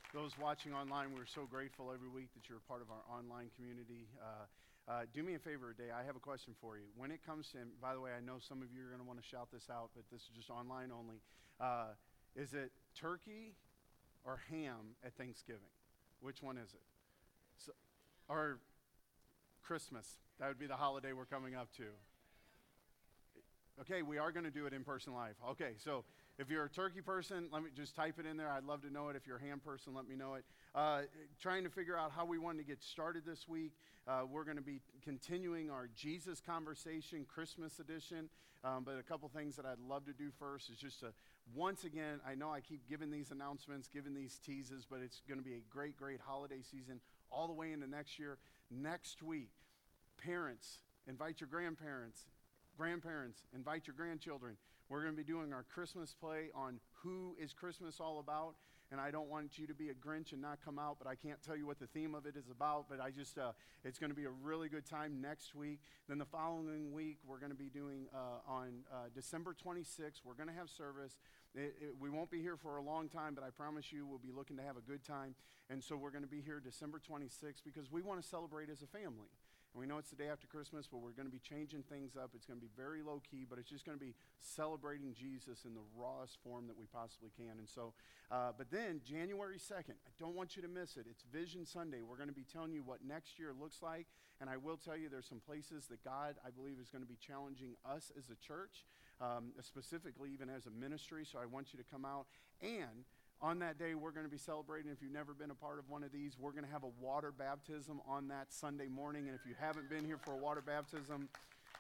Those watching online, we're so grateful every week that you're a part of our online community. Do me a favor today. I have a question for you. When it comes to, and by the way, I know some of you are going to want to shout this out, but this is just online only. Is it turkey or ham at Thanksgiving? Which one is it? So, or Christmas. That would be the holiday we're coming up to. Okay, we are going to do it in person live. Okay, so if you're a turkey person, let me just type it in there. I'd love to know it. If you're a ham person, let me know it. Trying to figure out how we want to get started this week. We're going to be continuing our Jesus Conversation Christmas edition. But a couple things that I'd love to do first is just to, once again, I know I keep giving these announcements, giving these teases, but it's going to be a great, great holiday season all the way into next year. Next week, parents, invite your grandparents, invite your grandchildren. We're going to be doing our Christmas play on who is Christmas all about. And I don't want you to be a Grinch and not come out, but I can't tell you what the theme of it is about. But it's going to be a really good time next week. Then the following week, we're going to be doing on December 26th, we're going to have service. We won't be here for a long time, but I promise you we'll be looking to have a good time. And so we're going to be here December 26th because we want to celebrate as a family. And we know it's the day after Christmas, but we're going to be changing things up. It's going to be very low key, but it's just going to be celebrating Jesus in the rawest form that we possibly can. And so, but then January 2nd, I don't want you to miss it. It's Vision Sunday. We're going to be telling you what next year looks like. And I will tell you there's some places that God, I believe, is going to be challenging us as a church, specifically even as a ministry. So I want you to come out. And on that day, we're going to be celebrating. If you've never been a part of one of these, we're going to have a water baptism on that Sunday morning. And if you haven't been here for a water baptism,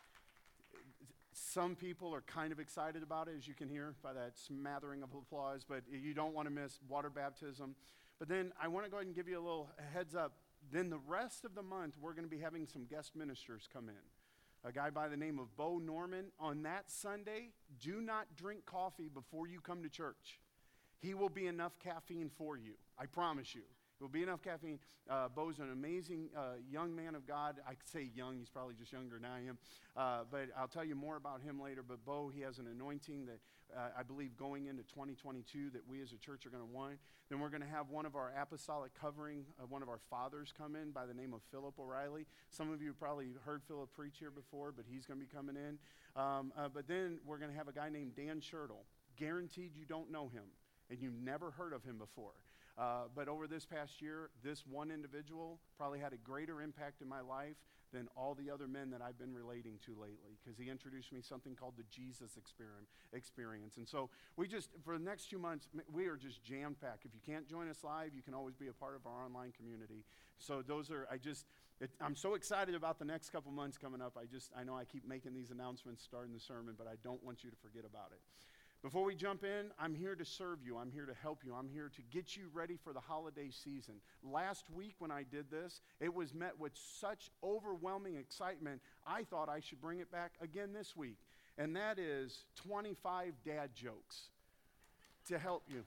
some people are kind of excited about it, as you can hear by that smattering of applause, but you don't want to miss water baptism. But then I want to go ahead and give you a little heads up. Then the rest of the month, we're going to be having some guest ministers come in. A guy by the name of Bo Norman. On that Sunday, do not drink coffee before you come to church. He will be enough caffeine for you. I promise you. It will be enough caffeine. Bo's an amazing young man of God. I say young. He's probably just younger than I am. But I'll tell you more about him later. But Bo, he has an anointing that I believe going into 2022 that we as a church are going to want. Then we're going to have one of our apostolic covering, one of our fathers come in by the name of Philip O'Reilly. Some of you have probably heard Philip preach here before, but he's going to be coming in. But then we're going to have a guy named Dan Schertle. Guaranteed you don't know him. And you've never heard of him before. But over this past year, this one individual probably had a greater impact in my life than all the other men that I've been relating to lately, because he introduced me something called the Jesus experience. And so for the next 2 months, we are just jam-packed. If you can't join us live, you can always be a part of our online community. So I'm so excited about the next couple months coming up. I know I keep making these announcements starting the sermon, but I don't want you to forget about it. Before we jump in, I'm here to serve you. I'm here to help you. I'm here to get you ready for the holiday season. Last week when I did this, it was met with such overwhelming excitement, I thought I should bring it back again this week. And that is 25 dad jokes to help you.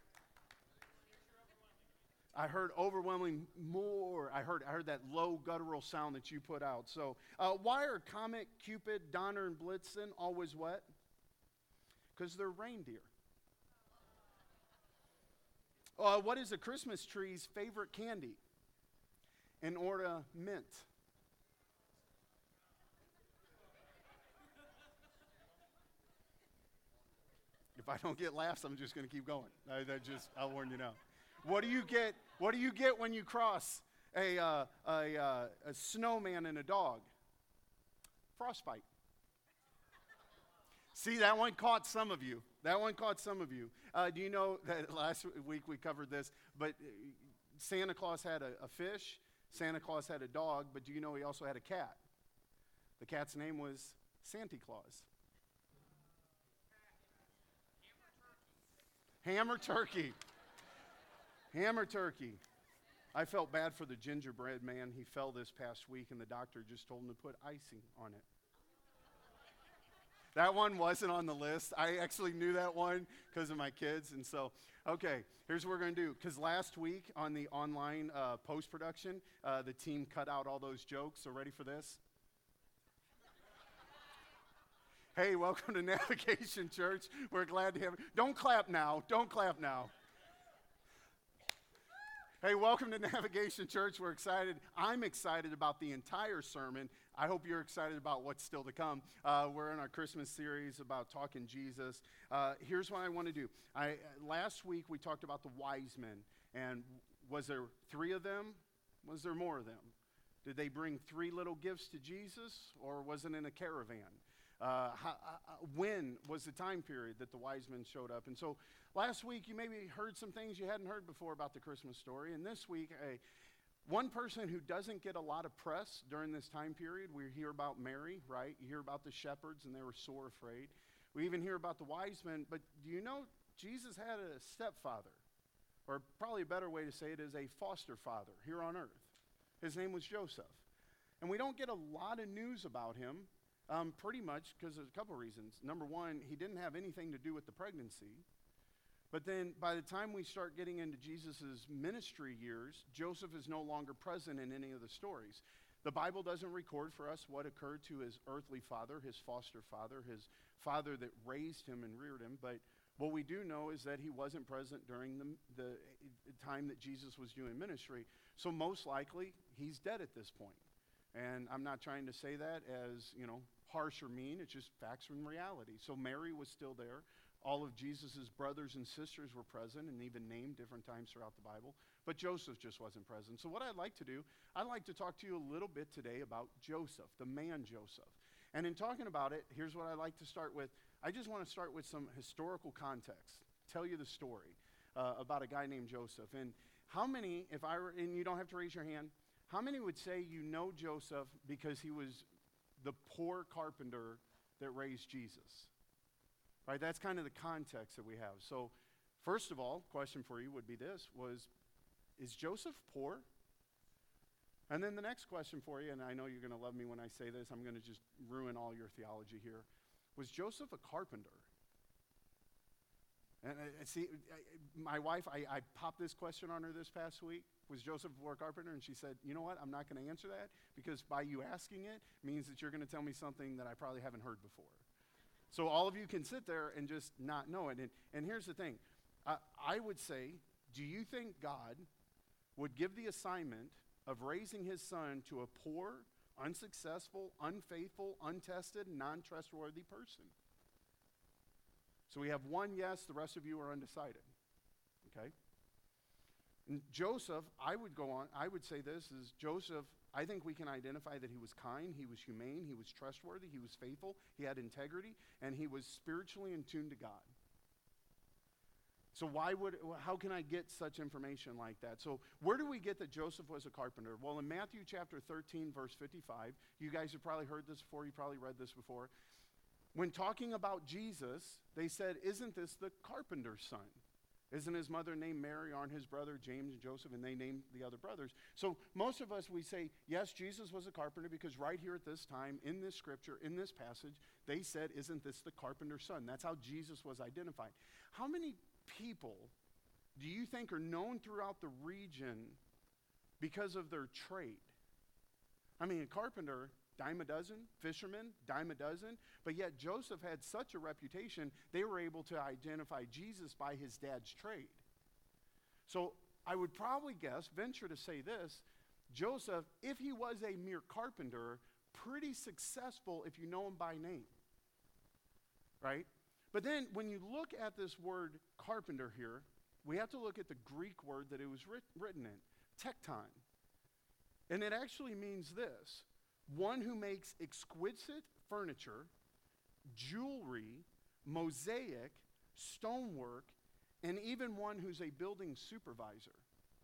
I heard overwhelming more. I heard that low guttural sound that you put out. So why are Comet, Cupid, Donner, and Blitzen always wet? Because they're reindeer. What is a Christmas tree's favorite candy? An ornament. If I don't get laughs, I'm just going to keep going. I'll warn you now. What do you get? What do you get when you cross a snowman and a dog? Frostbite. See, that one caught some of you. Do you know that last week we covered this, but Santa Claus had a fish, Santa Claus had a dog, but do you know he also had a cat? The cat's name was Santa Claus. Hammer turkey. Hammer turkey. I felt bad for the gingerbread man. He fell this past week, and the doctor just told him to put icing on it. That one wasn't on the list. I actually knew that one because of my kids. And so, okay, here's what we're going to do. Because last week on the online post-production, the team cut out all those jokes. So ready for this? Hey, welcome to Navigation Church. We're glad to have you. Don't clap now. Hey, welcome to Navigation Church. We're excited. I'm excited about the entire sermon. I hope you're excited about what's still to come. We're in our Christmas series about talking Jesus. Here's what I want to do. Last week we talked about the wise men, and was there 3 of them? Was there more of them? Did they bring 3 little gifts to Jesus, or was it in a caravan? When was the time period that the wise men showed up? And so last week you maybe heard some things you hadn't heard before about the Christmas story. And this week, one person who doesn't get a lot of press during this time period, we hear about Mary, right? You hear about the shepherds, and they were sore afraid. We even hear about the wise men. But do you know Jesus had a stepfather? Or probably a better way to say it is a foster father here on earth. His name was Joseph. And we don't get a lot of news about him. Pretty much because there's a couple reasons. Number one, he didn't have anything to do with the pregnancy. But then by the time we start getting into Jesus' ministry years, Joseph is no longer present in any of the stories. The Bible doesn't record for us what occurred to his earthly father, his foster father, his father that raised him and reared him. But what we do know is that he wasn't present during the time that Jesus was doing ministry. So most likely, he's dead at this point. And I'm not trying to say that as, harsh or mean. It's just facts from reality. So Mary was still there. All of Jesus' brothers and sisters were present and even named different times throughout the Bible. But Joseph just wasn't present. So what I'd like to do, I'd like to talk to you a little bit today about Joseph, the man Joseph. And in talking about it, here's what I'd like to start with. I just want to start with some historical context, tell you the story about a guy named Joseph. And how many, and you don't have to raise your hand, how many would say you know Joseph because he was the poor carpenter that raised Jesus? Right, that's kind of the context that we have. So, first of all, question for you would be this, is Joseph poor? And then the next question for you, and I know you're going to love me when I say this, I'm going to just ruin all your theology here. Was Joseph a carpenter? And my wife, I popped this question on her this past week. Was Joseph a poor carpenter? And she said, you know what, I'm not going to answer that because by you asking it means that you're going to tell me something that I probably haven't heard before. So all of you can sit there and just not know it. And here's the thing. I would say, do you think God would give the assignment of raising his son to a poor, unsuccessful, unfaithful, untested, non-trustworthy person? So we have one yes, the rest of you are undecided. Okay? And Joseph, I would say this is Joseph, I think we can identify that he was kind, he was humane, he was trustworthy, he was faithful, he had integrity, and he was spiritually in tune to God. So how can I get such information like that? So where do we get that Joseph was a carpenter? Well, in Matthew chapter 13, verse 55, you guys have probably heard this before, you probably read this before. When talking about Jesus, they said, isn't this the carpenter's son? Isn't his mother named Mary? Aren't his brother James and Joseph? And they named the other brothers. So most of us, we say, yes, Jesus was a carpenter because right here at this time, in this scripture, in this passage, they said, isn't this the carpenter's son? That's how Jesus was identified. How many people do you think are known throughout the region because of their trade? I mean, a carpenter, dime a dozen, fishermen, dime a dozen, but yet Joseph had such a reputation, they were able to identify Jesus by his dad's trade. So I would probably venture to say this, Joseph, if he was a mere carpenter, pretty successful if you know him by name, right? But then when you look at this word carpenter here, we have to look at the Greek word that it was written in, tekton. And it actually means this, one who makes exquisite furniture, jewelry, mosaic, stonework, and even one who's a building supervisor.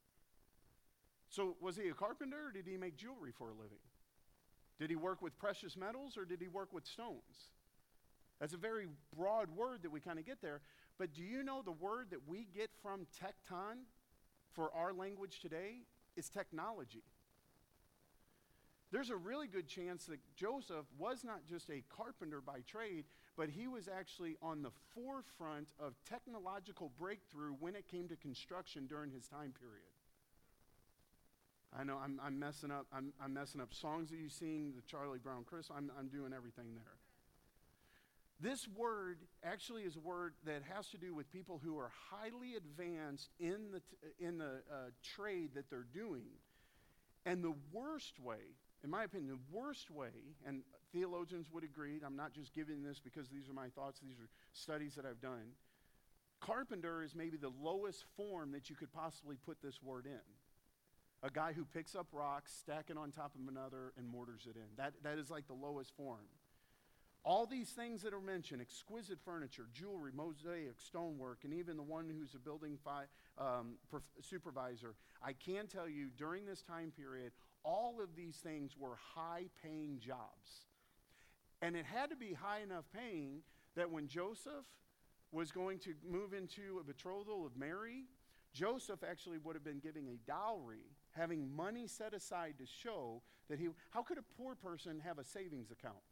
So was he a carpenter or did he make jewelry for a living? Did he work with precious metals or did he work with stones? That's a very broad word that we kind of get there. But do you know the word that we get from tekton for our language today is technology? There's a really good chance that Joseph was not just a carpenter by trade, but he was actually on the forefront of technological breakthrough when it came to construction during his time period. I know I'm messing up. I'm messing up songs that you sing, the Charlie Brown Christmas. I'm doing everything there. This word actually is a word that has to do with people who are highly advanced in the trade that they're doing. And the worst way, in my opinion, the worst way, and theologians would agree, I'm not just giving this because these are my thoughts, these are studies that I've done. Carpenter is maybe the lowest form that you could possibly put this word in. A guy who picks up rocks, stack it on top of another, and mortars it in. That is like the lowest form. All these things that are mentioned, exquisite furniture, jewelry, mosaic, stonework, and even the one who's a building supervisor, I can tell you during this time period, all of these things were high-paying jobs. And it had to be high enough paying that when Joseph was going to move into a betrothal of Mary, Joseph actually would have been giving a dowry, having money set aside to show that how could a poor person have a savings account?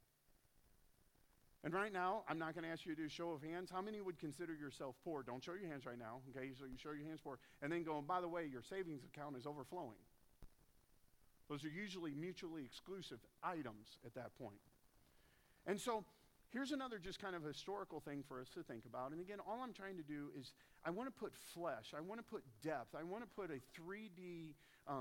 And right now, I'm not going to ask you to do a show of hands. How many would consider yourself poor? Don't show your hands right now, okay? So you show your hands poor. And then go, and by the way, your savings account is overflowing. Those are usually mutually exclusive items at that point. And so here's another just kind of historical thing for us to think about. And again, all I'm trying to do is I want to put flesh. I want to put depth. I want to put a 3D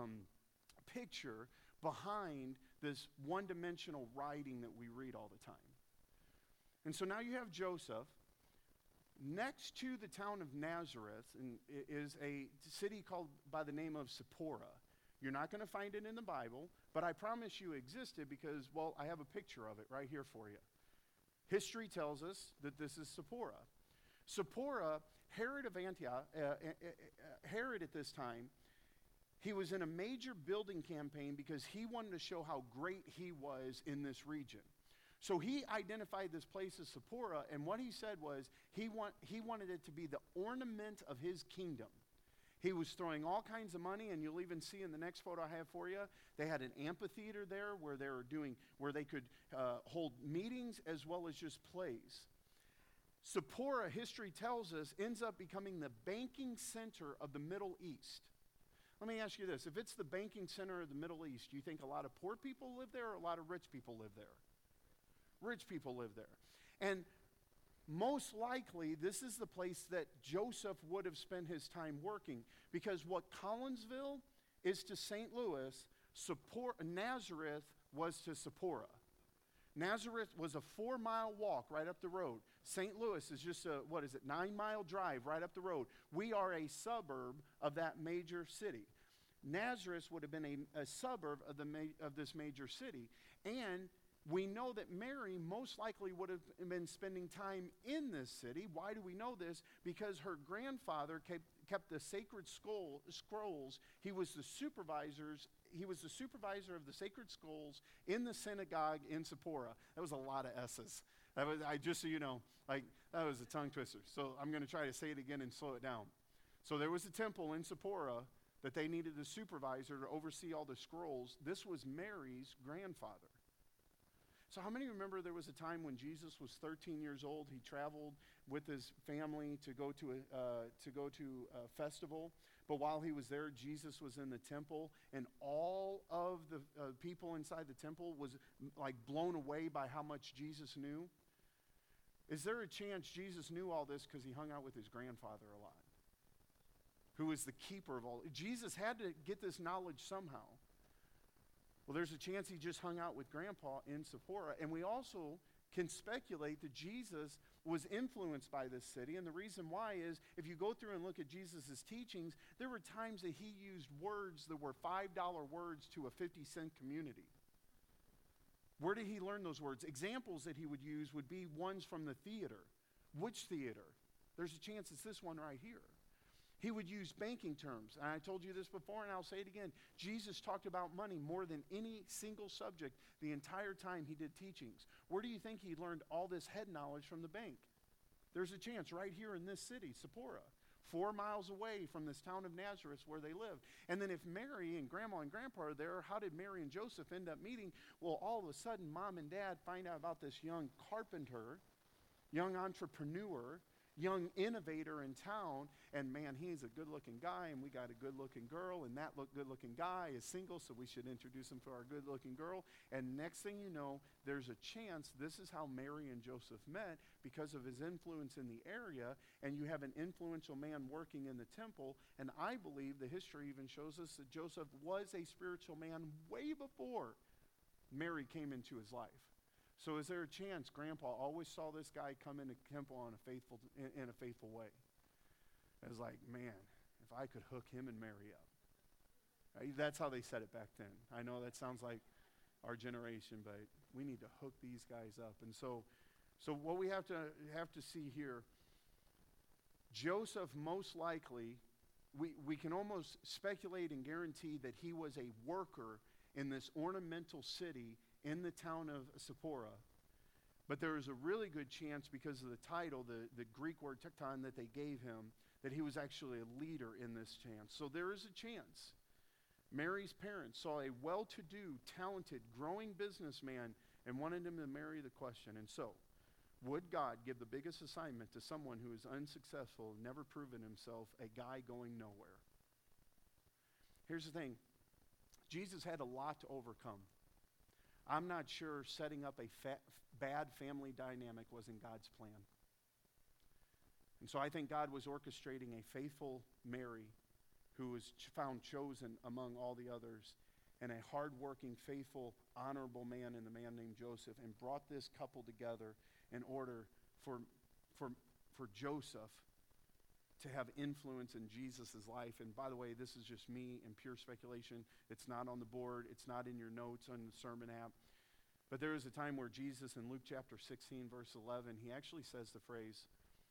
picture behind this one-dimensional writing that we read all the time. And so now you have Joseph. Next to the town of Nazareth is a city called by the name of Sepphoris. You're not going to find it in the Bible, but I promise you existed because, well, I have a picture of it right here for you. History tells us that this is Sepphoris. Sepphoris, Herod of Antioch, Herod at this time, he was in a major building campaign because he wanted to show how great he was in this region. So he identified this place as Sepphoris, and what he said was he wanted it to be the ornament of his kingdom. He was throwing all kinds of money, and you'll even see in the next photo I have for you, they had an amphitheater there where they could hold meetings as well as just plays. Sepphoris, history tells us, ends up becoming the banking center of the Middle East. Let me ask you this. If it's the banking center of the Middle East, do you think a lot of poor people live there or a lot of rich people live there? Rich people live there. And most likely, this is the place that Joseph would have spent his time working, because what Collinsville is to St. Louis, Nazareth was to Sepphoris. Nazareth was a 4-mile walk right up the road. St. Louis is just a 9-mile drive right up the road. We are a suburb of that major city. Nazareth would have been a suburb of this major city. And we know that Mary most likely would have been spending time in this city. Why do we know this? Because her grandfather kept the sacred scrolls. He was the supervisor of the sacred scrolls in the synagogue in Sepphoris. That was a lot of S's. Just so you know, that was a tongue twister. So I'm going to try to say it again and slow it down. So there was a temple in Sepphoris that they needed a supervisor to oversee all the scrolls. This was Mary's grandfather. So how many remember there was a time when Jesus was 13 years old? He traveled with his family to go to a festival. But while he was there, Jesus was in the temple, and all of the people inside the temple was like blown away by how much Jesus knew. Is there a chance Jesus knew all this because he hung out with his grandfather a lot, who was the keeper of all? Jesus had to get this knowledge somehow. Well, there's a chance he just hung out with Grandpa in Sepphoris. And we also can speculate that Jesus was influenced by this city. And the reason why is, if you go through and look at Jesus' teachings, there were times that he used words that were $5 words to a 50-cent community. Where did he learn those words? Examples that he would use would be ones from the theater. Which theater? There's a chance it's this one right here. He would use banking terms. And I told you this before, and I'll say it again. Jesus talked about money more than any single subject the entire time he did teachings. Where do you think he learned all this head knowledge from the bank? There's a chance right here in this city, Sepphoris, 4 miles away from this town of Nazareth where they lived. And then if Mary and Grandma and Grandpa are there, how did Mary and Joseph end up meeting? Well, all of a sudden, Mom and Dad find out about this young carpenter, young entrepreneur, young innovator in town, and man, he's a good-looking guy, and we got a good-looking girl, and that good-looking guy is single, so we should introduce him to our good-looking girl. And next thing you know, there's a chance this is how Mary and Joseph met because of his influence in the area, and you have an influential man working in the temple, and I believe the history even shows us that Joseph was a spiritual man way before Mary came into his life. So is there a chance Grandpa always saw this guy come into temple in a faithful way? It was like, man, if I could hook him and Mary up. That's how they said it back then. I know that sounds like our generation, but we need to hook these guys up. And so what we have to see here, Joseph most likely, we can almost speculate and guarantee that he was a worker in this ornamental city in the town of Sephora. But there is a really good chance, because of the title, the Greek word tekton that they gave him, that he was actually a leader in this chance. So there is a chance. Mary's parents saw a well-to-do, talented, growing businessman and wanted him to marry the question. And so, would God give the biggest assignment to someone who is unsuccessful, never proven himself, a guy going nowhere? Here's the thing. Jesus had a lot to overcome. I'm not sure setting up a bad family dynamic was in God's plan. And so I think God was orchestrating a faithful Mary who was found chosen among all the others, and a hardworking, faithful, honorable man in the man named Joseph, and brought this couple together in order for Joseph to have influence in Jesus' life. And by the way, this is just me and pure speculation. It's not on the board. It's not in your notes on the sermon app. But there is a time where Jesus, in Luke chapter 16, verse 11, he actually says the phrase,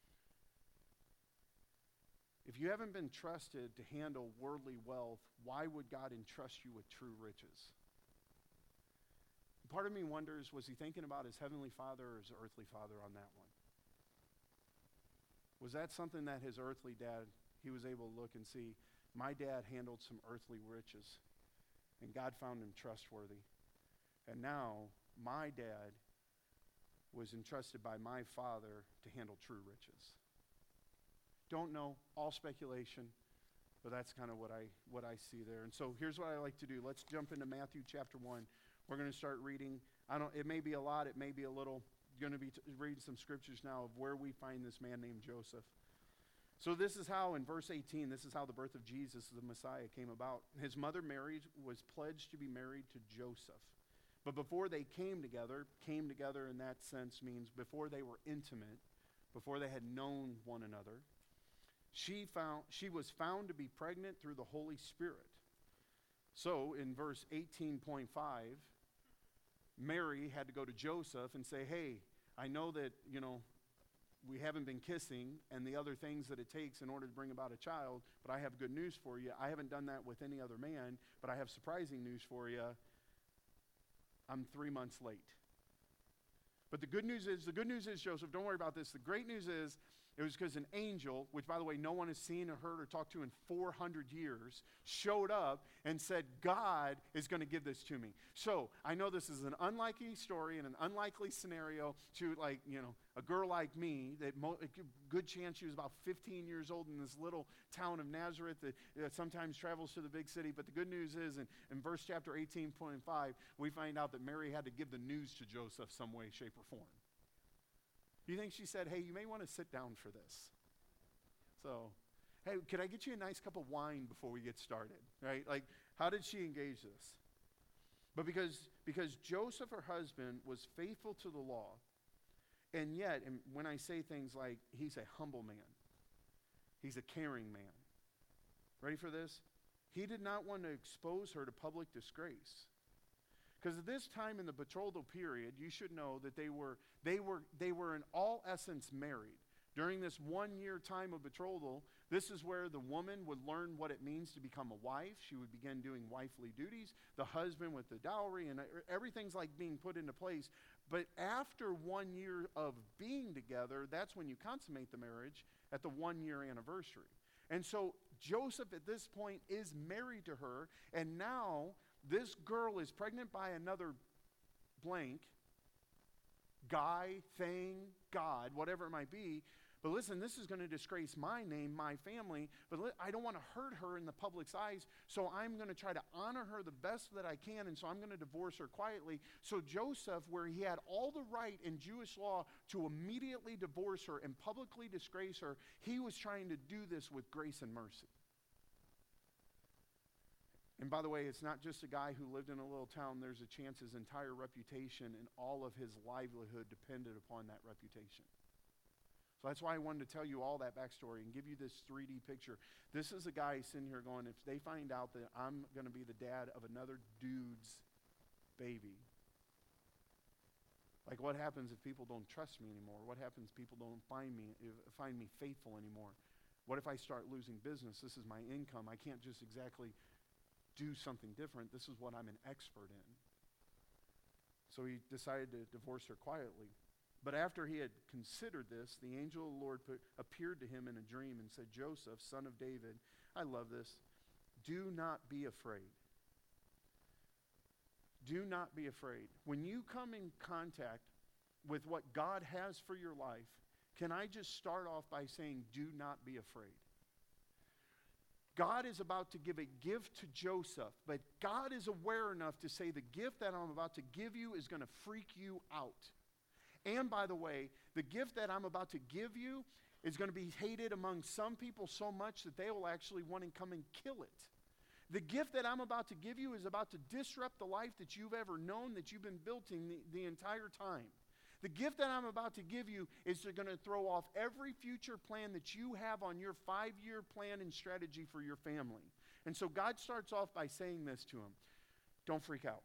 if you haven't been trusted to handle worldly wealth, why would God entrust you with true riches? Part of me wonders, was he thinking about his heavenly father or his earthly father on that one? Was that something that his earthly dad, he was able to look and see, my dad handled some earthly riches, and God found him trustworthy. And now, my dad was entrusted by my father to handle true riches. Don't know, all speculation, but that's kind of what I see there. And so here's what I like to do. Let's jump into Matthew chapter 1. We're going to start reading. It may be a lot, it may be a little. Going to be reading some scriptures now of where we find this man named Joseph. So this is how, in verse 18, this is how the birth of Jesus, the Messiah, came about. His mother Mary was pledged to be married to Joseph. But before they came together in that sense means before they were intimate, before they had known one another, she was found to be pregnant through the Holy Spirit. So in verse 18.5, Mary had to go to Joseph and say, hey, I know that, we haven't been kissing and the other things that it takes in order to bring about a child, but I have good news for you. I haven't done that with any other man, but I have surprising news for you. I'm 3 months late. But the good news is, Joseph, don't worry about this. The great news is, it was because an angel, which by the way, no one has seen or heard or talked to in 400 years, showed up and said, God is going to give this to me. So I know this is an unlikely story and an unlikely scenario to a girl like me, that good chance she was about 15 years old in this little town of Nazareth that sometimes travels to the big city. But the good news is in verse chapter 18.5, we find out that Mary had to give the news to Joseph some way, shape, or form. You think she said, hey, you may want to sit down for this? So, hey, could I get you a nice cup of wine before we get started? Right? Like, how did she engage this? But because Joseph, her husband, was faithful to the law, and yet, and when I say things like, he's a humble man, he's a caring man. Ready for this? He did not want to expose her to public disgrace. Because at this time in the betrothal period, you should know that they were in all essence married. During this 1 year time of betrothal, this is where the woman would learn what it means to become a wife. She would begin doing wifely duties. The husband with the dowry, and everything's like being put into place. But after 1 year of being together, that's when you consummate the marriage at the 1 year anniversary. And so Joseph at this point is married to her, and now this girl is pregnant by another blank, guy, thing, God, whatever it might be, But listen, this is going to disgrace my name, my family, but I don't want to hurt her in the public's eyes, so I'm going to try to honor her the best that I can, and so I'm going to divorce her quietly. So Joseph, where he had all the right in Jewish law to immediately divorce her and publicly disgrace her, he was trying to do this with grace and mercy. And by the way, it's not just a guy who lived in a little town. There's a chance his entire reputation and all of his livelihood depended upon that reputation. So that's why I wanted to tell you all that backstory and give you this 3D picture. This is a guy sitting here going, if they find out that I'm going to be the dad of another dude's baby, like what happens if people don't trust me anymore? What happens if people don't find me faithful anymore? What if I start losing business? This is my income. I can't just exactly do something different. This is what I'm an expert in. So he decided to divorce her quietly. But after he had considered this, the angel of the Lord appeared to him in a dream and said, Joseph, son of David, I love this, do not be afraid. Do not be afraid. When you come in contact with what God has for your life, can I just start off by saying, do not be afraid. God is about to give a gift to Joseph, but God is aware enough to say the gift that I'm about to give you is going to freak you out. And by the way, the gift that I'm about to give you is going to be hated among some people so much that they will actually want to come and kill it. The gift that I'm about to give you is about to disrupt the life that you've ever known, that you've been building the entire time. The gift that I'm about to give you is going to throw off every future plan that you have on your 5-year plan and strategy for your family. And so God starts off by saying this to him. Don't freak out.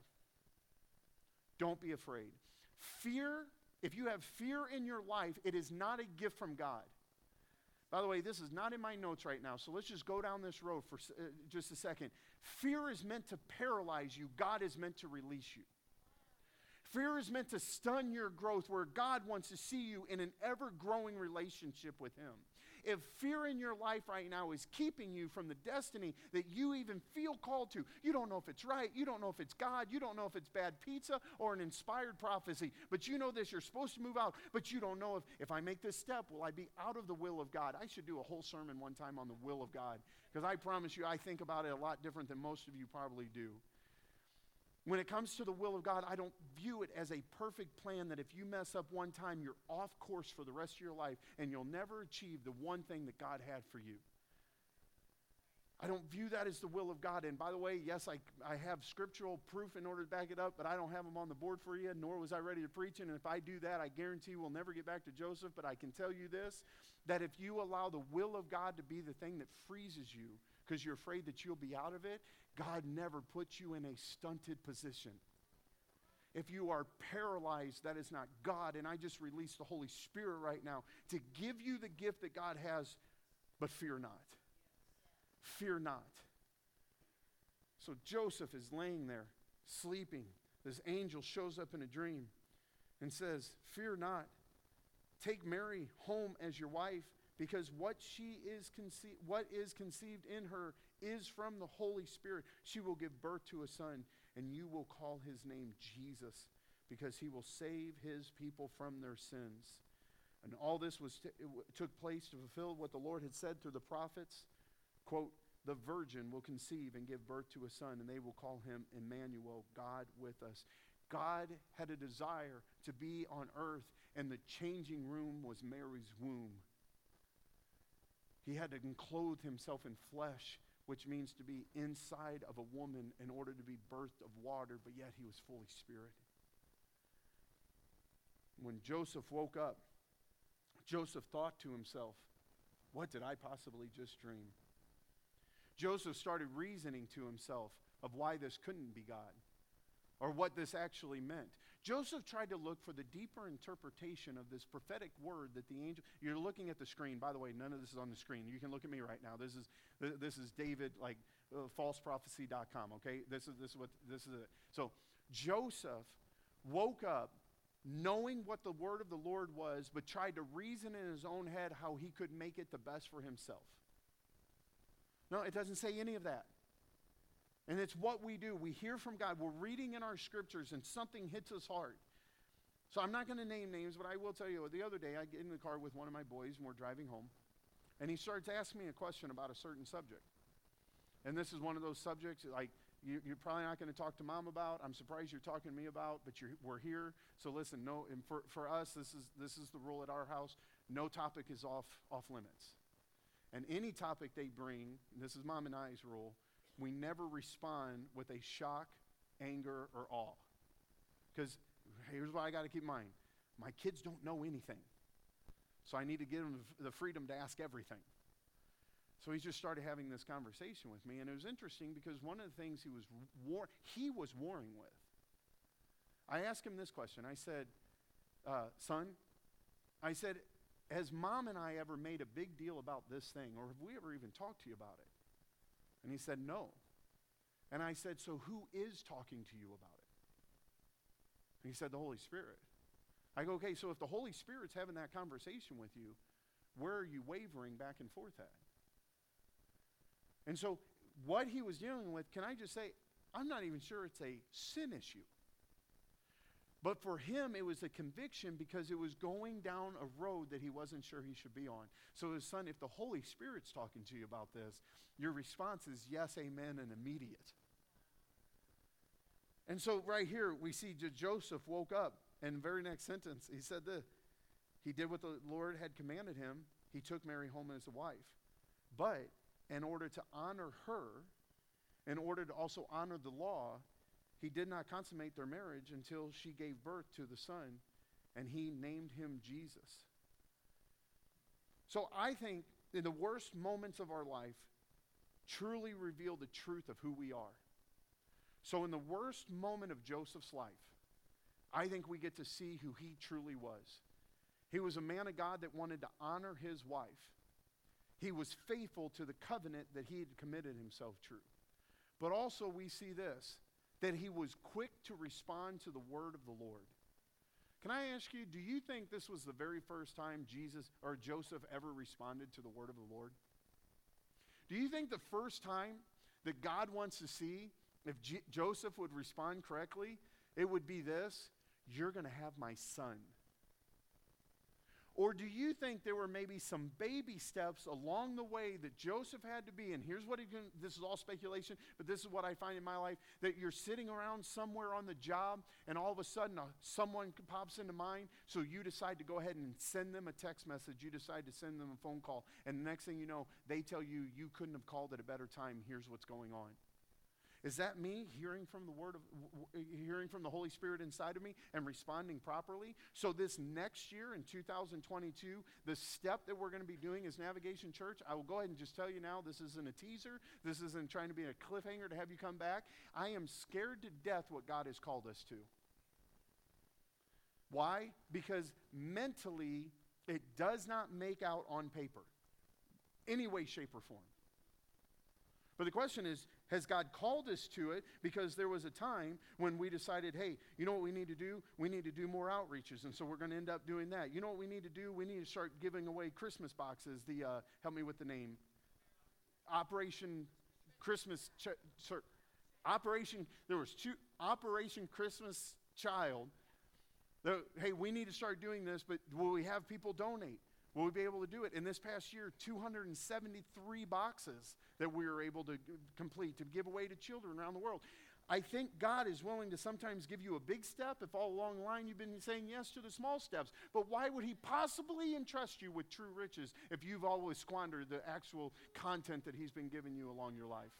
Don't be afraid. Fear, if you have fear in your life, it is not a gift from God. By the way, this is not in my notes right now, so let's just go down this road for just a second. Fear is meant to paralyze you. God is meant to release you. Fear is meant to stun your growth, where God wants to see you in an ever-growing relationship with him. If fear in your life right now is keeping you from the destiny that you even feel called to, you don't know if it's right, you don't know if it's God, you don't know if it's bad pizza or an inspired prophecy, but you know this, you're supposed to move out, but you don't know if I make this step, will I be out of the will of God? I should do a whole sermon one time on the will of God, because I promise you, I think about it a lot different than most of you probably do. When it comes to the will of God, I don't view it as a perfect plan that if you mess up one time, you're off course for the rest of your life and you'll never achieve the one thing that God had for you. I don't view that as the will of God. And by the way, yes, I have scriptural proof in order to back it up, but I don't have them on the board for you, nor was I ready to preach it. And if I do that, I guarantee we'll never get back to Joseph. But I can tell you this, that if you allow the will of God to be the thing that freezes you because you're afraid that you'll be out of it, God never puts you in a stunted position. If you are paralyzed, that is not God. And I just release the Holy Spirit right now to give you the gift that God has, but fear not. Fear not. So Joseph is laying there, sleeping. This angel shows up in a dream and says, fear not. Take Mary home as your wife, because what is conceived in her is from the Holy Spirit. She will give birth to a son, and you will call his name Jesus, because he will save his people from their sins. And all this took place to fulfill what the Lord had said through the prophets. Quote, the virgin will conceive and give birth to a son, and they will call him Emmanuel, God with us. God had a desire to be on earth, and the changing room was Mary's womb. He had to clothe himself in flesh, which means to be inside of a woman in order to be birthed of water, but yet he was fully spirit. When Joseph woke up, Joseph thought to himself, what did I possibly just dream? Joseph started reasoning to himself of why this couldn't be God, or what this actually meant. Joseph tried to look for the deeper interpretation of this prophetic word that the angel, you're looking at the screen, by the way, none of this is on the screen. You can look at me right now. This is David, like falseprophecy.com, okay? This is it. So Joseph woke up knowing what the word of the Lord was, but tried to reason in his own head how he could make it the best for himself. No, it doesn't say any of that. And it's what we do. We hear from God. We're reading in our scriptures and something hits us hard. So I'm not going to name names, but I will tell you, the other day I get in the car with one of my boys and we're driving home, and he starts asking me a question about a certain subject. And this is one of those subjects like you're probably not going to talk to mom about. I'm surprised you're talking to me about, but we're here. So listen, no, and for us, this is the rule at our house. No topic is off limits. And any topic they bring, and this is mom and I's rule, we never respond with a shock, anger, or awe. Because here's what I got to keep in mind. My kids don't know anything. So I need to give them the freedom to ask everything. So he just started having this conversation with me, and it was interesting because one of the things he was warring with. I asked him this question. I said, son, I said, has mom and I ever made a big deal about this thing, or have we ever even talked to you about it? And he said, no. And I said, so who is talking to you about it? And he said, the Holy Spirit. I go, okay, so if the Holy Spirit's having that conversation with you, where are you wavering back and forth at? And so what he was dealing with, can I just say, I'm not even sure it's a sin issue. But for him, it was a conviction because it was going down a road that he wasn't sure he should be on. So his son, if the Holy Spirit's talking to you about this, your response is yes, amen, and immediate. And so right here, we see Joseph woke up, and the very next sentence, he said this. He did what the Lord had commanded him. He took Mary home as a wife. But in order to honor her, in order to also honor the law, he did not consummate their marriage until she gave birth to the son, and he named him Jesus. So I think in the worst moments of our life truly reveal the truth of who we are. So in the worst moment of Joseph's life, I think we get to see who he truly was. He was a man of God that wanted to honor his wife. He was faithful to the covenant that he had committed himself to. But also we see this, that he was quick to respond to the word of the Lord. Can I ask you, do you think this was the very first time Joseph ever responded to the word of the Lord? Do you think the first time that God wants to see if Joseph would respond correctly, it would be this: you're going to have my son? Or do you think there were maybe some baby steps along the way that Joseph had to be? And here's what this is all speculation, but this is what I find in my life, that you're sitting around somewhere on the job and all of a sudden someone pops into mind, so you decide to go ahead and send them a text message. You decide to send them a phone call. And the next thing you know, they tell you, you couldn't have called at a better time. Here's what's going on. Is that me hearing from the Holy Spirit inside of me and responding properly? So this next year in 2022, the step that we're going to be doing as Navigation Church, I will go ahead and just tell you now, this isn't a teaser. This isn't trying to be a cliffhanger to have you come back. I am scared to death what God has called us to. Why? Because mentally, it does not make out on paper, any way, shape, or form. But the question is, has God called us to it? Because there was a time when we decided, hey, you know what we need to do? We need to do more outreaches, and so we're going to end up doing that. You know what we need to do? We need to start giving away Christmas boxes. Help me with the name. Operation Christmas Christmas Child. Hey, we need to start doing this, but will we have people donate? Will we be able to do it? In this past year, 273 boxes that we were able to complete to give away to children around the world. I think God is willing to sometimes give you a big step if all along the line you've been saying yes to the small steps. But why would he possibly entrust you with true riches if you've always squandered the actual content that he's been giving you along your life?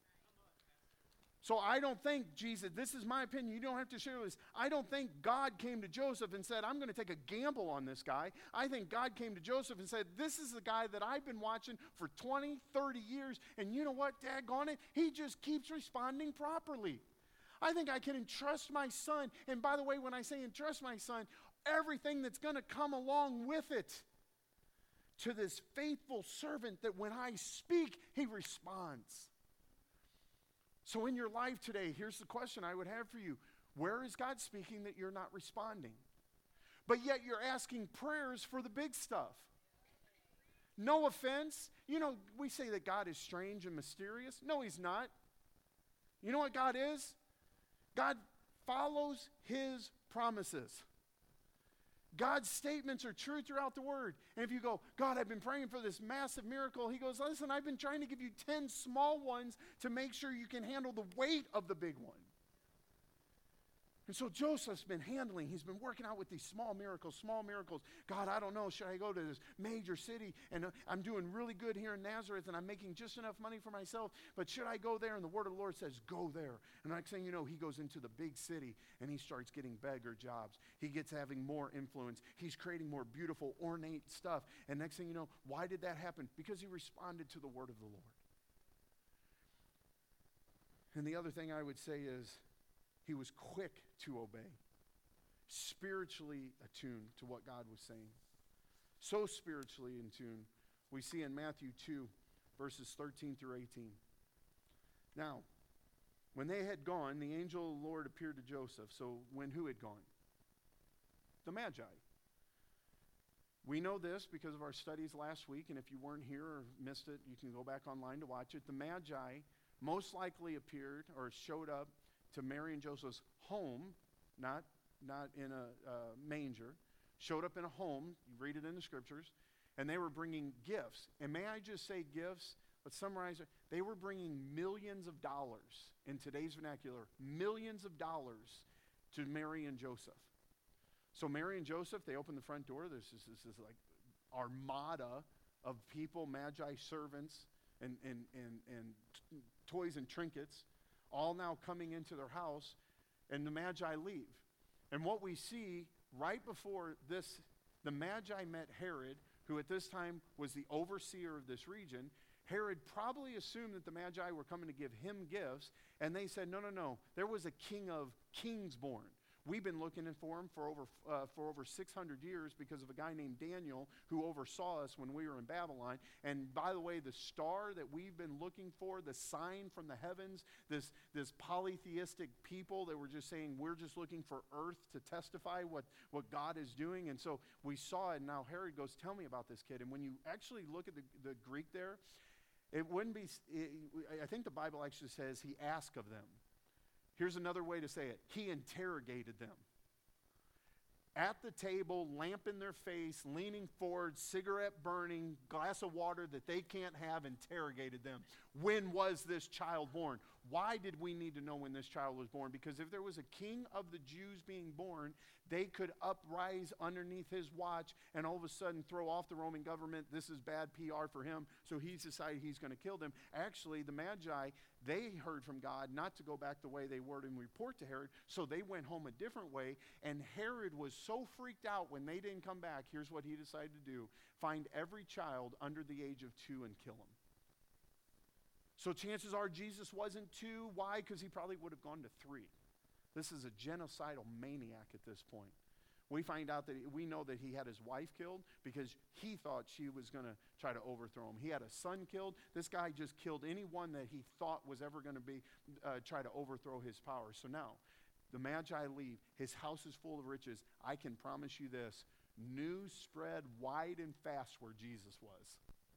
So I don't think Jesus, this is my opinion, you don't have to share this. I don't think God came to Joseph and said, I'm going to take a gamble on this guy. I think God came to Joseph and said, this is the guy that I've been watching for 20, 30 years. And you know what, daggone it? He just keeps responding properly. I think I can entrust my son. And by the way, when I say entrust my son, everything that's going to come along with it to this faithful servant that when I speak, he responds. So in your life today, here's the question I would have for you. Where is God speaking that you're not responding? But yet you're asking prayers for the big stuff. No offense. You know, we say that God is strange and mysterious. No, he's not. You know what God is? God follows his promises. God's statements are true throughout the Word. And if you go, God, I've been praying for this massive miracle, he goes, listen, I've been trying to give you 10 small ones to make sure you can handle the weight of the big one. And so Joseph's been he's been working out with these small miracles. God, I don't know, should I go to this major city? And I'm doing really good here in Nazareth, and I'm making just enough money for myself, but should I go there? And the word of the Lord says, go there. And the next thing you know, he goes into the big city, and he starts getting beggar jobs. He gets having more influence. He's creating more beautiful, ornate stuff. And next thing you know, why did that happen? Because he responded to the word of the Lord. And the other thing I would say is, he was quick to obey, spiritually attuned to what God was saying. So spiritually in tune, we see in Matthew 2, verses 13 through 18. Now, when they had gone, the angel of the Lord appeared to Joseph. So who had gone? The Magi. We know this because of our studies last week, and if you weren't here or missed it, you can go back online to watch it. The Magi most likely appeared or showed up to Mary and Joseph's home, not in a manger, showed up in a home. You read it in the scriptures, and they were bringing gifts. And may I just say gifts? Let's summarize it. They were bringing millions of dollars, in today's vernacular, millions of dollars to Mary and Joseph. So Mary and Joseph, they open the front door. This is like armada of people, Magi servants, and toys and trinkets, all now coming into their house, and the Magi leave. And what we see right before this, the Magi met Herod, who at this time was the overseer of this region. Herod probably assumed that the Magi were coming to give him gifts, and they said, no, there was a king of kings born. We've been looking for him for over 600 years because of a guy named Daniel who oversaw us when we were in Babylon. And by the way, the star that we've been looking for, the sign from the heavens, this polytheistic people that were just saying, we're just looking for earth to testify what God is doing. And so we saw it, and now Herod goes, tell me about this kid. And when you actually look at the Greek there, it wouldn't be, I think the Bible actually says he asked of them. Here's another way to say it. He interrogated them. At the table, lamp in their face, leaning forward, cigarette burning, glass of water that they can't have, interrogated them. When was this child born? Why did we need to know when this child was born? Because if there was a king of the Jews being born, they could uprise underneath his watch and all of a sudden throw off the Roman government. This is bad PR for him, so he's decided he's going to kill them. Actually, the Magi, they heard from God not to go back the way they were and report to Herod, so they went home a different way, and Herod was so freaked out when they didn't come back. Here's what he decided to do. Find every child under the age of 2 and kill him. So chances are Jesus wasn't 2. Why? Because he probably would have gone to 3. This is a genocidal maniac at this point. We find out that we know that he had his wife killed because he thought she was going to try to overthrow him. He had a son killed. This guy just killed anyone that he thought was ever going to be try to overthrow his power. So now, the Magi leave. His house is full of riches. I can promise you this. News spread wide and fast where Jesus was.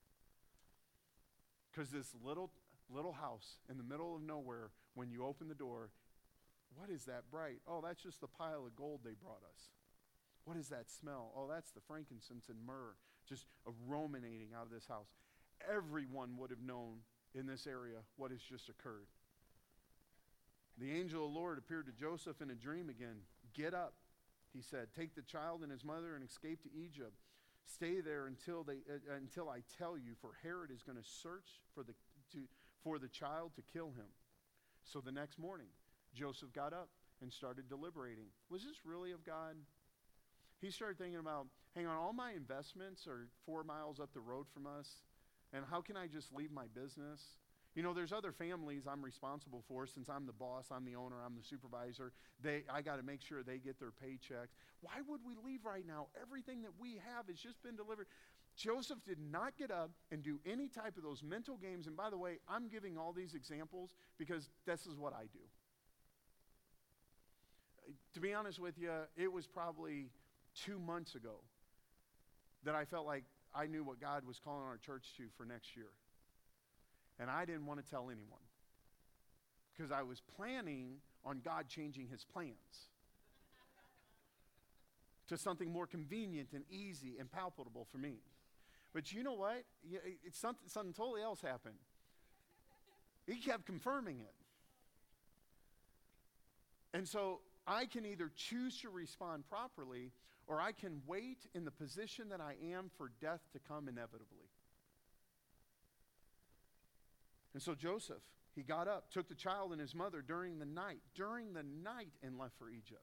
Because this little house in the middle of nowhere, when you open the door, what is that bright? Oh, that's just the pile of gold they brought us. What is that smell? Oh, that's the frankincense and myrrh just ruminating out of this house. Everyone would have known in this area what has just occurred. The angel of the Lord appeared to Joseph in a dream again. Get up, he said. Take the child and his mother and escape to Egypt. Stay there until I tell you, for Herod is going to search for the child to kill him. So the next morning, Joseph got up and started deliberating. Was this really of God? He started thinking about, hang on, all my investments are 4 miles up the road from us, and how can I just leave my business? You know, there's other families I'm responsible for. Since I'm the boss, I'm the owner, I'm the supervisor. I got to make sure they get their paychecks. Why would we leave right now? Everything that we have has just been delivered. Joseph did not get up and do any type of those mental games. And by the way, I'm giving all these examples because this is what I do. To be honest with you, it was probably 2 months ago that I felt like I knew what God was calling our church to for next year. And I didn't want to tell anyone because I was planning on God changing his plans. to something more convenient and easy and palpable for me. But you know what? It's something totally else happened. He kept confirming it. And so I can either choose to respond properly, or I can wait in the position that I am for death to come inevitably. And so Joseph, he got up, took the child and his mother during the night, and left for Egypt,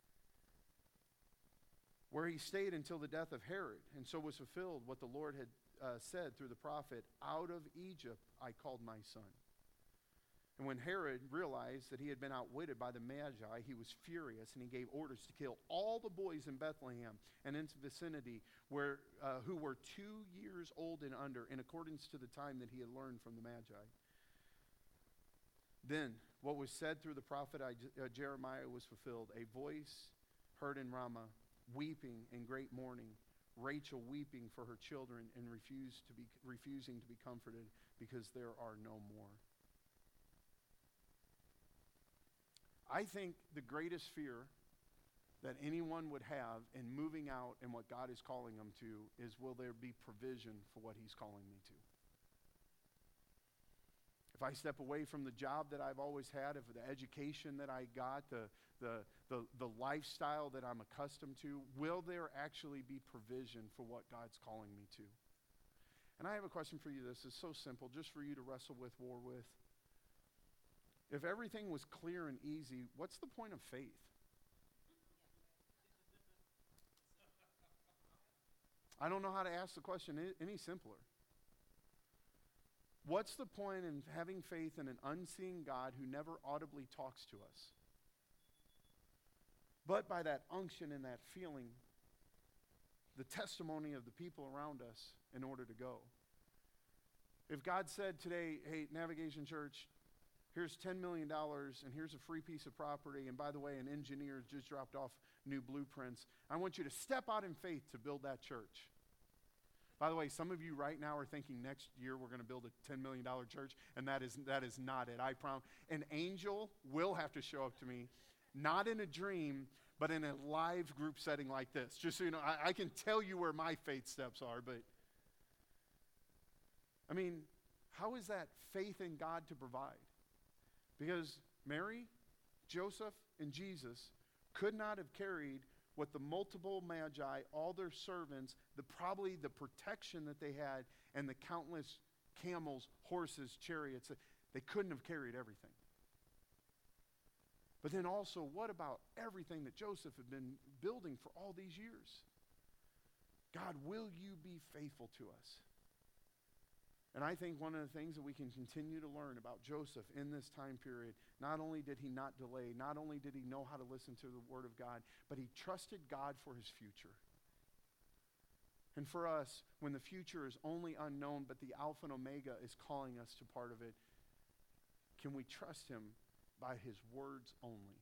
where he stayed until the death of Herod. And so was fulfilled what the Lord had said through the prophet, "Out of Egypt I called my son." And when Herod realized that he had been outwitted by the Magi, he was furious, and he gave orders to kill all the boys in Bethlehem and in its vicinity who were 2 years old and under, in accordance to the time that he had learned from the Magi. Then what was said through the prophet Jeremiah was fulfilled. A voice heard in Ramah, weeping in great mourning, Rachel weeping for her children and refusing to be comforted because there are no more. I think the greatest fear that anyone would have in moving out and what God is calling them to is, will there be provision for what he's calling me to? If I step away from the job that I've always had, if the education that I got, the lifestyle that I'm accustomed to, will there actually be provision for what God's calling me to? And I have a question for you. This is so simple, just for you to wrestle with, war with. If everything was clear and easy, what's the point of faith? I don't know how to ask the question any simpler. What's the point in having faith in an unseen God who never audibly talks to us? But by that unction and that feeling, the testimony of the people around us in order to go. If God said today, hey, Navigation Church, here's $10 million, and here's a free piece of property, and by the way, an engineer just dropped off new blueprints. I want you to step out in faith to build that church. By the way, some of you right now are thinking next year we're going to build a $10 million church, and that is not it. I promise. An angel will have to show up to me, not in a dream, but in a live group setting like this. Just so you know, I can tell you where my faith steps are, but I mean, how is that faith in God to provide? Because Mary, Joseph, and Jesus could not have carried what the multiple Magi, all their servants, probably the protection that they had, and the countless camels, horses, chariots. They couldn't have carried everything. But then also, what about everything that Joseph had been building for all these years? God, will you be faithful to us? And I think one of the things that we can continue to learn about Joseph in this time period, not only did he not delay, not only did he know how to listen to the word of God, but he trusted God for his future. And for us, when the future is only unknown, but the Alpha and Omega is calling us to part of it, can we trust him by his words only?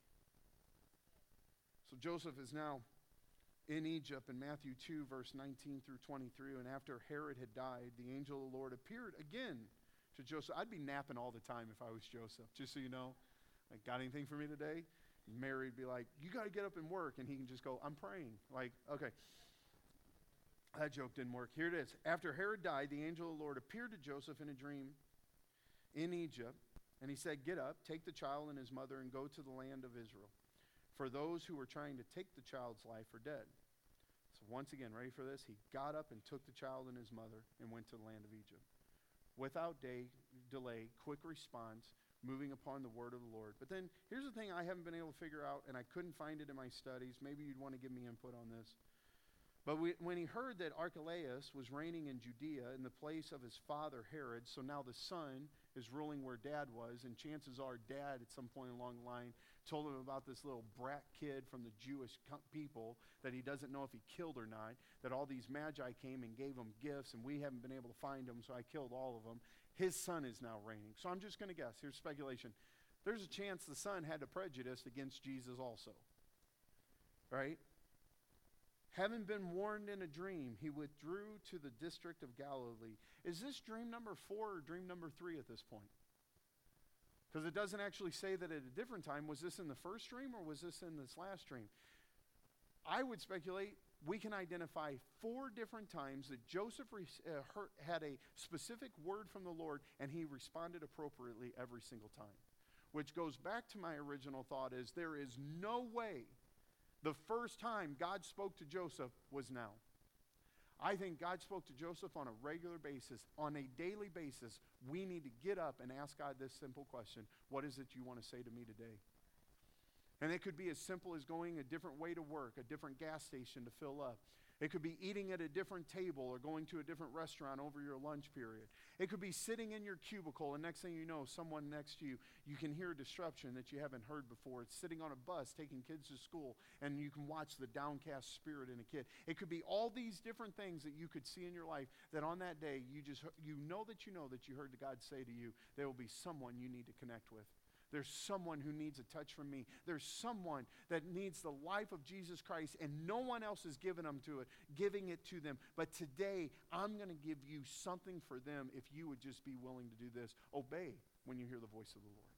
So Joseph is now in Egypt in Matthew 2, verse 19 through 23, and after Herod had died, the angel of the Lord appeared again to Joseph. I'd be napping all the time if I was Joseph, just so you know. Like, got anything for me today? Mary would be like, you got to get up and work, and he can just go, I'm praying. Like, okay. That joke didn't work. Here it is. After Herod died, the angel of the Lord appeared to Joseph in a dream in Egypt, and he said, get up, take the child and his mother, and go to the land of Israel. For those who were trying to take the child's life are dead. So once again, ready for this? He got up and took the child and his mother and went to the land of Egypt. Without delay, quick response, moving upon the word of the Lord. But then here's the thing I haven't been able to figure out, and I couldn't find it in my studies. Maybe you'd want to give me input on this. But when he heard that Archelaus was reigning in Judea in the place of his father Herod, so now the son is ruling where dad was, and chances are dad at some point along the line told him about this little brat kid from the Jewish people that he doesn't know if he killed or not, that all these magi came and gave him gifts, and we haven't been able to find them, so I killed all of them. His son is now reigning. So I'm just going to guess. Here's speculation. There's a chance the son had a prejudice against Jesus also, right? Having been warned in a dream, he withdrew to the district of Galilee. Is this dream number 4 or dream number 3 at this point? Because it doesn't actually say that at a different time. Was this in the first dream or was this in this last dream? I would speculate we can identify 4 different times that Joseph had a specific word from the Lord, and he responded appropriately every single time. Which goes back to my original thought is there is no way the first time God spoke to Joseph was now. I think God spoke to Joseph on a regular basis, on a daily basis. We need to get up and ask God this simple question: what is it you want to say to me today? And it could be as simple as going a different way to work, a different gas station to fill up. It could be eating at a different table or going to a different restaurant over your lunch period. It could be sitting in your cubicle, and next thing you know, someone next to you, you can hear a disruption that you haven't heard before. It's sitting on a bus taking kids to school, and you can watch the downcast spirit in a kid. It could be all these different things that you could see in your life that on that day, you know that you heard God say to you, there will be someone you need to connect with. There's someone who needs a touch from me. There's someone that needs the life of Jesus Christ, and no one else is giving it to them. But today, I'm going to give you something for them if you would just be willing to do this. Obey when you hear the voice of the Lord.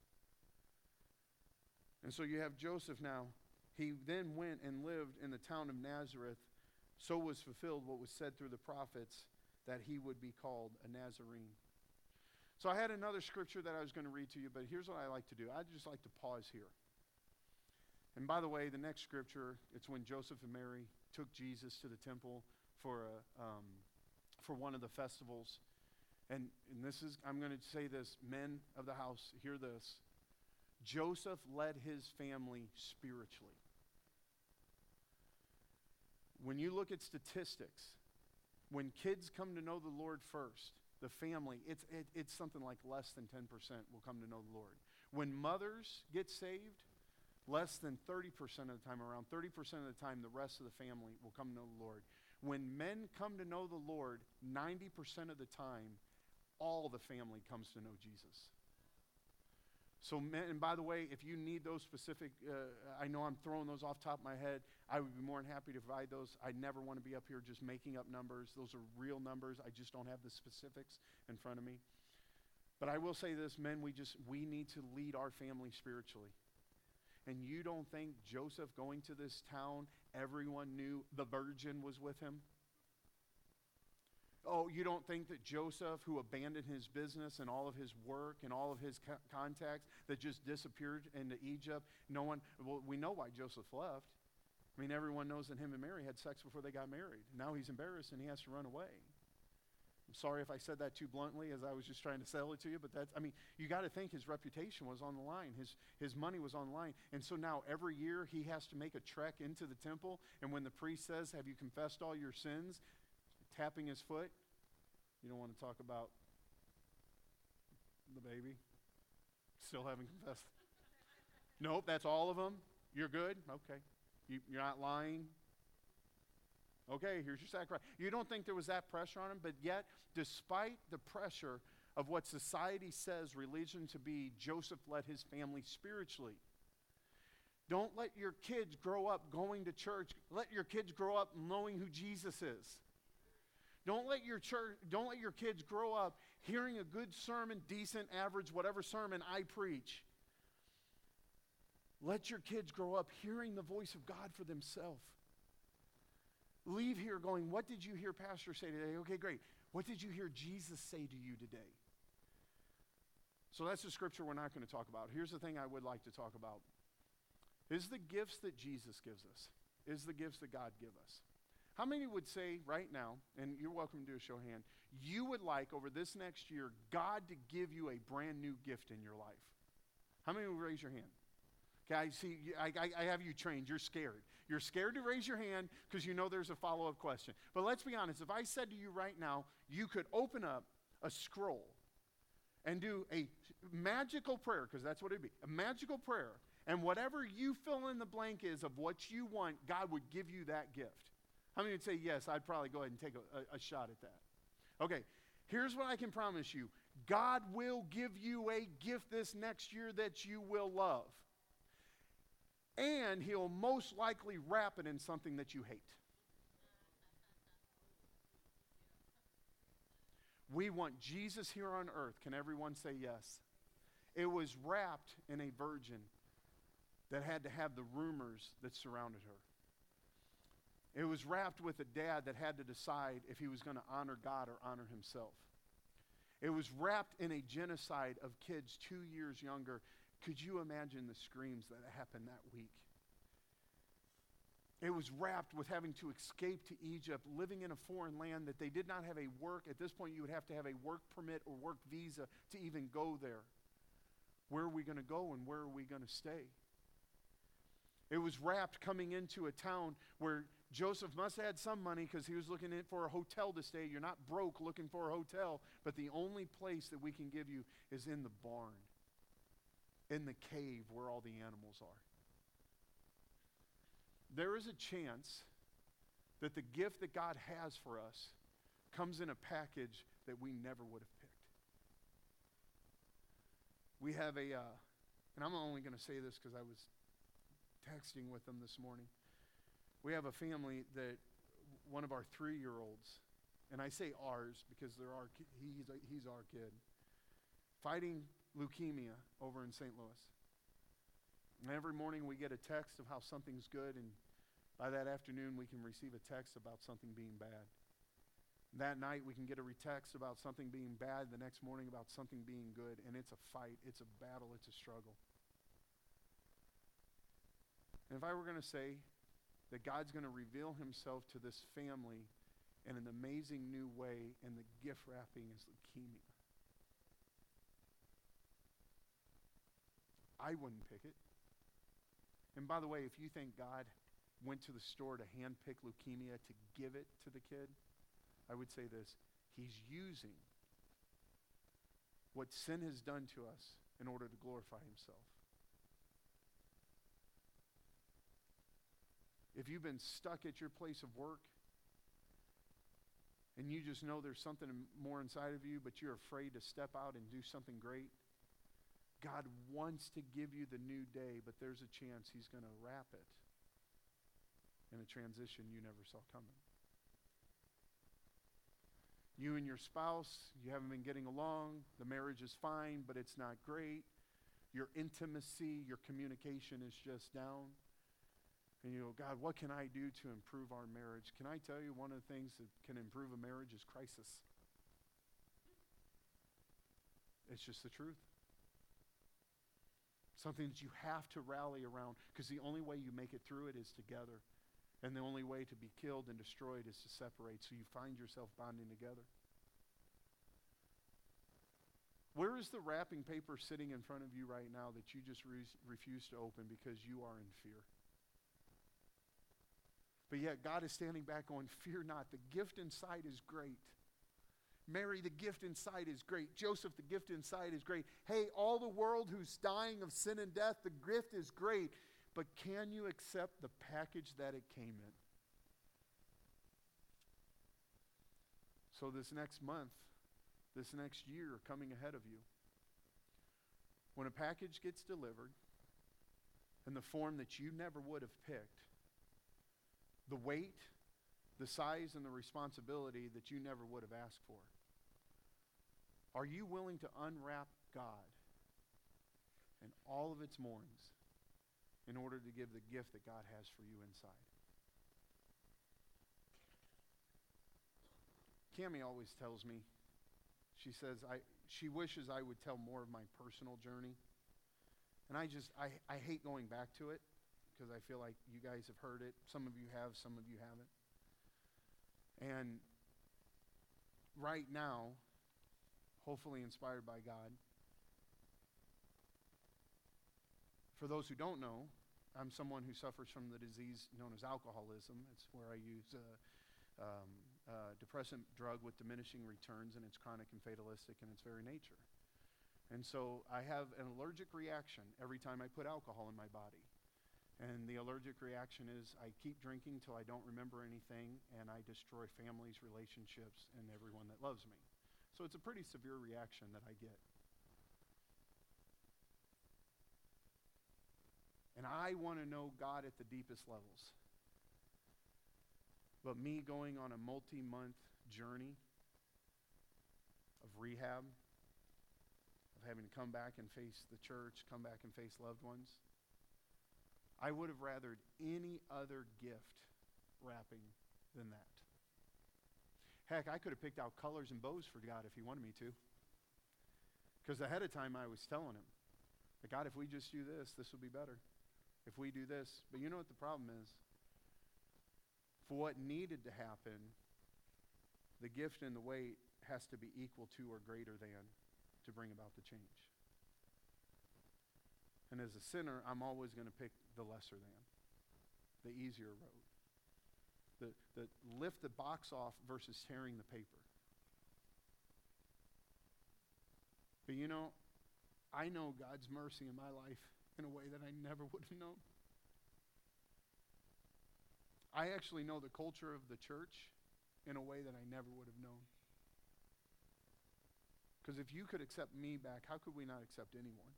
And so you have Joseph now. He then went and lived in the town of Nazareth. So was fulfilled what was said through the prophets, that he would be called a Nazarene. So I had another scripture that I was going to read to you, but here's what I like to do. I'd just like to pause here. And by the way, the next scripture, it's when Joseph and Mary took Jesus to the temple for one of the festivals. And this is, I'm going to say this, men of the house, hear this. Joseph led his family spiritually. When you look at statistics, when kids come to know the Lord first, the family, it's something like less than 10% will come to know the Lord. When mothers get saved, less than 30% of the time, around 30% of the time, the rest of the family will come to know the Lord. When men come to know the Lord, 90% of the time, all the family comes to know Jesus. So, men, and by the way, if you need those specific, I know I'm throwing those off the top of my head. I would be more than happy to provide those. I never want to be up here just making up numbers. Those are real numbers. I just don't have the specifics in front of me. But I will say this, men, we need to lead our family spiritually. And you don't think Joseph going to this town, everyone knew the virgin was with him? Oh, you don't think that Joseph, who abandoned his business and all of his work and all of his contacts, that just disappeared into Egypt, we know why Joseph left. I mean, everyone knows that him and Mary had sex before they got married. Now he's embarrassed and he has to run away. I'm sorry if I said that too bluntly as I was just trying to sell it to you, but you got to think his reputation was on the line. His money was on the line. And so now every year he has to make a trek into the temple, and when the priest says, "Have you confessed all your sins?" tapping his foot, you don't want to talk about the baby. Still haven't confessed. Nope, that's all of them. You're good? Okay. You're not lying? Okay, here's your sacrifice. You don't think there was that pressure on him, but yet, despite the pressure of what society says religion to be, Joseph led his family spiritually. Don't let your kids grow up going to church. Let your kids grow up knowing who Jesus is. Don't let your kids grow up hearing a good sermon, decent, average, whatever sermon I preach. Let your kids grow up hearing the voice of God for themselves. Leave here going, what did you hear Pastor say today? Okay, great. What did you hear Jesus say to you today? So that's the scripture we're not going to talk about. Here's the thing I would like to talk about. Is the gifts that Jesus gives us, is the gifts that God gives us. How many would say right now, and you're welcome to do a show of hand, you would like over this next year God to give you a brand new gift in your life? How many would raise your hand? Okay, I see, I have you trained. You're scared. You're scared to raise your hand because you know there's a follow-up question. But let's be honest. If I said to you right now, you could open up a scroll and do a magical prayer, because that's what it'd be, a magical prayer, and whatever you fill in the blank is of what you want, God would give you that gift. How many would say, yes, I'd probably go ahead and take a shot at that? Okay, here's what I can promise you. God will give you a gift this next year that you will love. And he'll most likely wrap it in something that you hate. We want Jesus here on earth. Can everyone say yes? It was wrapped in a virgin that had to have the rumors that surrounded her. It was wrapped with a dad that had to decide if he was going to honor God or honor himself. It was wrapped in a genocide of kids 2 years younger. Could you imagine the screams that happened that week? It was wrapped with having to escape to Egypt, living in a foreign land that they did not have a work. At this point, you would have to have a work permit or work visa to even go there. Where are we going to go and where are we going to stay? It was wrapped coming into a town where Joseph must have had some money because he was looking in for a hotel to stay. You're not broke looking for a hotel, but the only place that we can give you is in the barn, in the cave where all the animals are. There is a chance that the gift that God has for us comes in a package that we never would have picked. We have and I'm only going to say this because I was texting with them this morning. We have a family that one of our 3-year-olds, and I say ours because he's our kid, fighting leukemia over in St. Louis. And every morning we get a text of how something's good, and by that afternoon we can receive a text about something being bad. That night we can get a text about something being bad, the next morning about something being good, and it's a fight, it's a battle, it's a struggle. And if I were going to say that God's going to reveal himself to this family in an amazing new way, and the gift wrapping is leukemia, I wouldn't pick it. And by the way, if you think God went to the store to handpick leukemia to give it to the kid, I would say this: he's using what sin has done to us in order to glorify himself. If you've been stuck at your place of work and you just know there's something more inside of you, but you're afraid to step out and do something great, God wants to give you the new day, but there's a chance he's going to wrap it in a transition you never saw coming. You and your spouse, you haven't been getting along. The marriage is fine, but it's not great. Your intimacy, your communication is just down. And you go, God, what can I do to improve our marriage? Can I tell you one of the things that can improve a marriage is crisis? It's just the truth. Something that you have to rally around, because the only way you make it through it is together. And the only way to be killed and destroyed is to separate, so you find yourself bonding together. Where is the wrapping paper sitting in front of you right now that you just refuse to open because you are in fear? But yet God is standing back going, fear not, the gift inside is great. Mary, the gift inside is great. Joseph, the gift inside is great. Hey, all the world who's dying of sin and death, the gift is great. But can you accept the package that it came in? So this next month, this next year coming ahead of you, when a package gets delivered in the form that you never would have picked, the weight, the size, and the responsibility that you never would have asked for, are you willing to unwrap God and all of its mourns in order to give the gift that God has for you inside? Cammie always tells me, she says, she wishes I would tell more of my personal journey. And I hate going back to it because I feel like you guys have heard it. Some of you have, some of you haven't. And right now, hopefully inspired by God, for those who don't know, I'm someone who suffers from the disease known as alcoholism. It's where I use a depressant drug with diminishing returns, and it's chronic and fatalistic in its very nature. And so I have an allergic reaction every time I put alcohol in my body. And the allergic reaction is I keep drinking till I don't remember anything, and I destroy families, relationships, and everyone that loves me. So it's a pretty severe reaction that I get. And I want to know God at the deepest levels. But me going on a multi-month journey of rehab, of having to come back and face the church, come back and face loved ones, I would have rathered any other gift wrapping than that. Heck, I could have picked out colors and bows for God if he wanted me to. Because ahead of time I was telling him, God, if we just do this, this will be better. If we do this. But you know what the problem is? For what needed to happen, the gift and the weight has to be equal to or greater than to bring about the change. And as a sinner, I'm always going to pick the lesser than, the easier road. The lift the box off versus tearing the paper. But you know, I know God's mercy in my life in a way that I never would have known. I actually know the culture of the church in a way that I never would have known. Because if you could accept me back, how could we not accept anyone?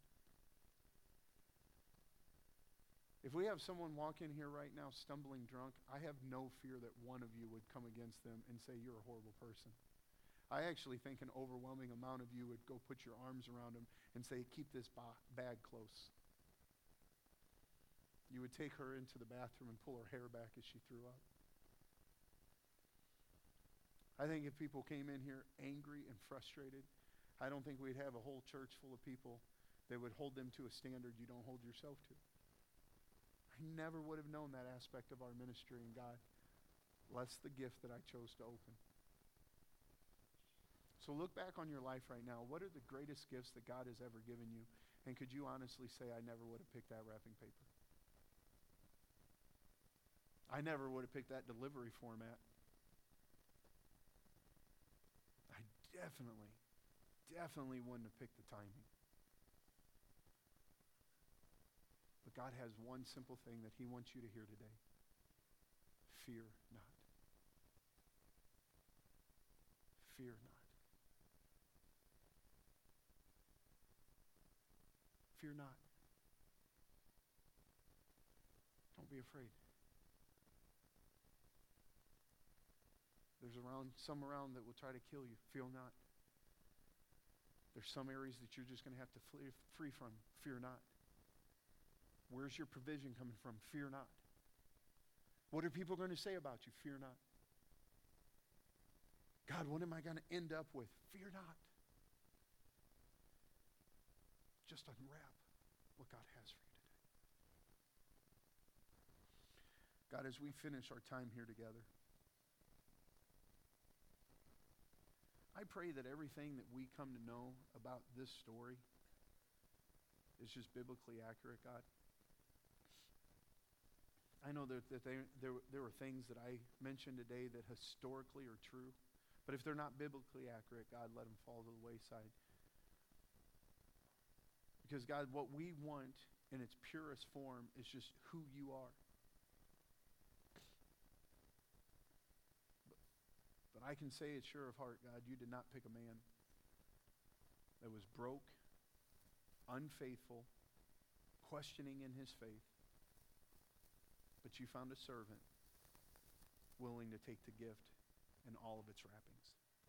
If we have someone walk in here right now stumbling drunk, I have no fear that one of you would come against them and say, you're a horrible person. I actually think an overwhelming amount of you would go put your arms around them and say, keep this bag close. You would take her into the bathroom and pull her hair back as she threw up. I think if people came in here angry and frustrated, I don't think we'd have a whole church full of people that would hold them to a standard you don't hold yourself to. I never would have known that aspect of our ministry in God, less the gift that I chose to open. So look back on your life right now. What are the greatest gifts that God has ever given you? And could you honestly say, I never would have picked that wrapping paper? I never would have picked that delivery format. I definitely wouldn't have picked the timing. But God has one simple thing that he wants you to hear today. Fear not. Fear not. Fear not. Don't be afraid. There's some around that will try to kill you. Fear not. There's some areas that you're just going to have to flee free from. Fear not. Where's your provision coming from? Fear not. What are people going to say about you? Fear not. God, what am I going to end up with? Fear not. Just unwrap what God has for you today. God, as we finish our time here together, I pray that everything that we come to know about this story is just biblically accurate, God. I know that there were things that I mentioned today that historically are true, but if they're not biblically accurate, God, let them fall to the wayside. Because, God, what we want in its purest form is just who you are. But I can say it sure of heart, God, you did not pick a man that was broke, unfaithful, questioning in his faith. But you found a servant willing to take the gift and all of its wrappings.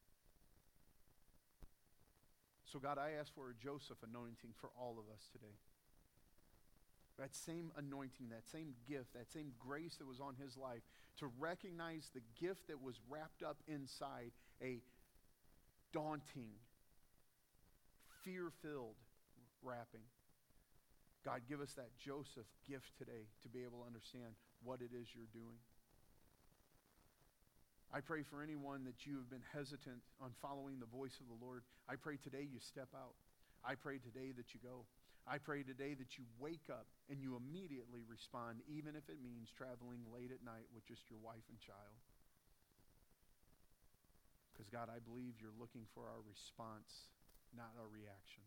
So God, I ask for a Joseph anointing for all of us today. That same anointing, that same gift, that same grace that was on his life to recognize the gift that was wrapped up inside a daunting, fear-filled wrapping. God, give us that Joseph gift today to be able to understand what it is you're doing. I pray for anyone that you have been hesitant on following the voice of the Lord. I pray today you step out. I pray today that you go. I pray today that you wake up and you immediately respond, even if it means traveling late at night with just your wife and child. Because God, I believe you're looking for our response, not our reactions.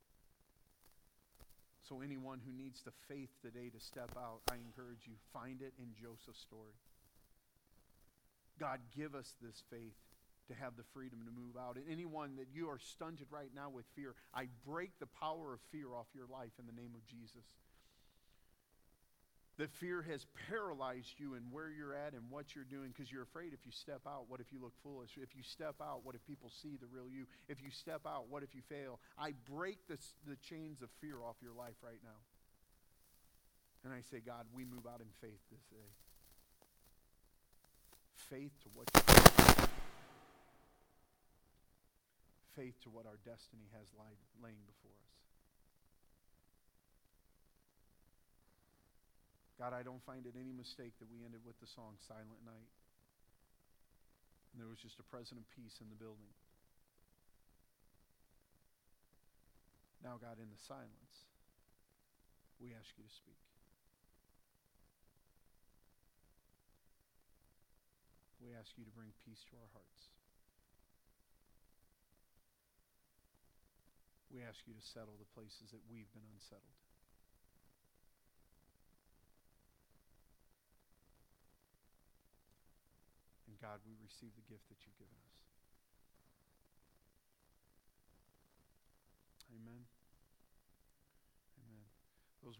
So anyone who needs the faith today to step out, I encourage you, find it in Joseph's story. God, give us this faith to have the freedom to move out. And anyone that you are stunted right now with fear, I break the power of fear off your life in the name of Jesus. That fear has paralyzed you in where you're at and what you're doing because you're afraid if you step out, what if you look foolish? If you step out, what if people see the real you? If you step out, what if you fail? I break the chains of fear off your life right now. And I say, God, we move out in faith this day. faith to what faith to what our destiny has laying before us. God, I don't find it any mistake that we ended with the song Silent Night. And there was just a presence of peace in the building. Now, God, in the silence, we ask you to speak. We ask you to bring peace to our hearts. We ask you to settle the places that we've been unsettled. And God, we receive the gift that you've given us. Amen.